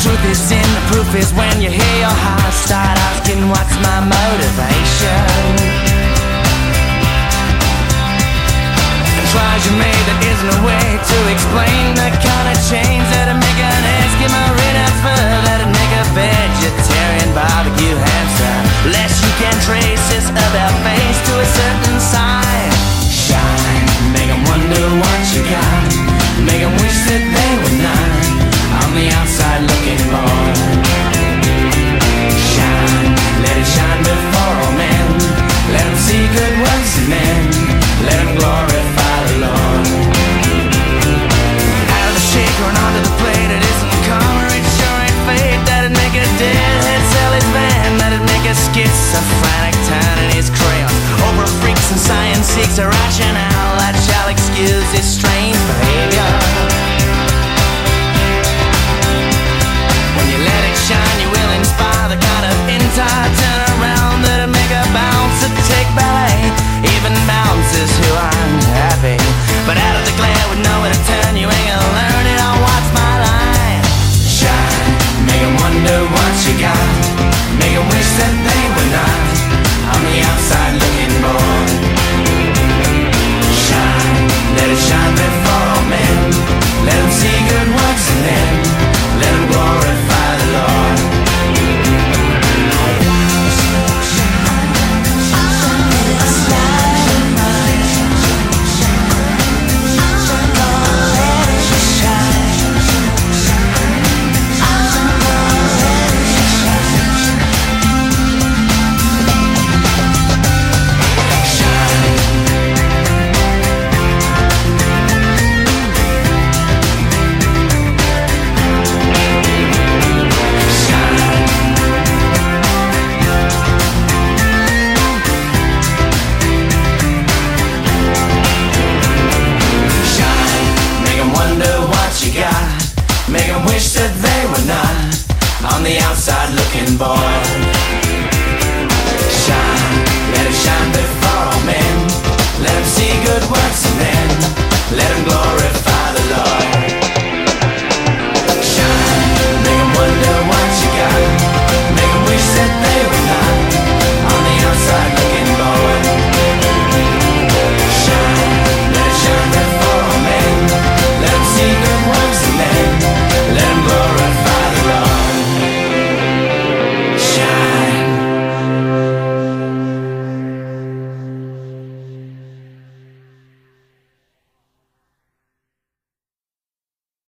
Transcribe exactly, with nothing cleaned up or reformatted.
truth is in the proof is when you hear your heart start asking what's my motivation. And try as you may, there isn't a way to explain the kind of change that'd make an Eskimo rid of fur, that'd make a vegetarian barbecue hamster. Less you can trace this about face to a certain sign. Shine, make 'em wonder what you got, make 'em wish that they were not on the outside looking bored. Shine, let it shine before all men, let 'em see good works in men, let 'em glorify the Lord. Out of the shaker and onto the plate, it isn't karma, it sure ain't fate. That'd make a deadhead sell his van, that'd make a schizophrenic turn in his crayon. Over freaks and science seeks a rationale that shall excuse his strange behavior. When you let it shine, you will inspire the kind of entire turnaround that'll make a bouncer take ballet, even bouncers who aren't happy. But out of the glare with nowhere to turn, you ain't gonna learn it all. What's my line? Shine, make 'em wonder what you got, make 'em wish that they were not on the outside looking bored. Shine, let it shine before all men, let 'em see good works in them, let 'em glorify the Lord. Make 'em wish that they were not on the outside looking bored. Shine, let it shine before all men, let 'em see good works